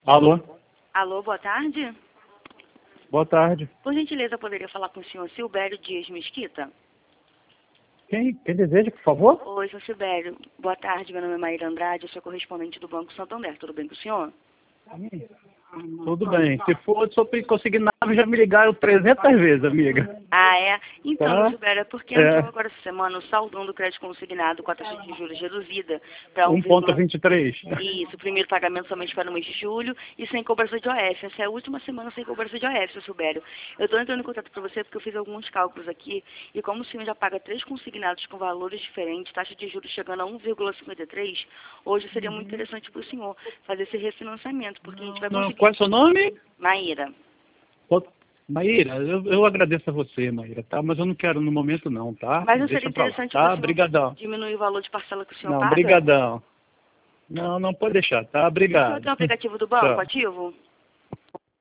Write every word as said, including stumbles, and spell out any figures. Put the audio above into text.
Alô? Alô, boa tarde. Boa tarde. Por gentileza, eu poderia falar com o senhor Silvério Dias Mesquita? Quem, quem deseja, por favor? Oi, senhor Silvério. Boa tarde, meu nome é Maíra Andrade, eu sou correspondente do Banco Santander. Tudo bem com o senhor? Tudo bem. Se for sobre consignável, já me ligaram trezentas vezes, amiga. Ah, é? Então, Tá. Silvério, é porque É. entrou agora essa semana o saldão do crédito consignado com a taxa de juros reduzida para um ponto vinte e três. Isso, o primeiro pagamento somente para o mês de julho e sem cobrança de O F. Essa é a última semana sem cobrança de O F, seu Silvério. Eu estou entrando em contato para você porque eu fiz alguns cálculos aqui e como o senhor já paga três consignados com valores diferentes, taxa de juros chegando a um vírgula cinquenta e três, hoje seria muito interessante para o senhor fazer esse refinanciamento, porque a gente vai Não, conseguir... qual é o seu nome? Maíra. Ô, Maíra, eu, eu agradeço a você, Maíra, tá? Mas eu não quero no momento não, tá? Mas não Deixa seria pra lá, interessante tá? para o senhor Brigadão. diminuir o valor de parcela que o senhor Não, paga? brigadão. Não, não pode deixar, tá? O senhor Obrigado. tem o aplicativo do banco Tchau. ativo?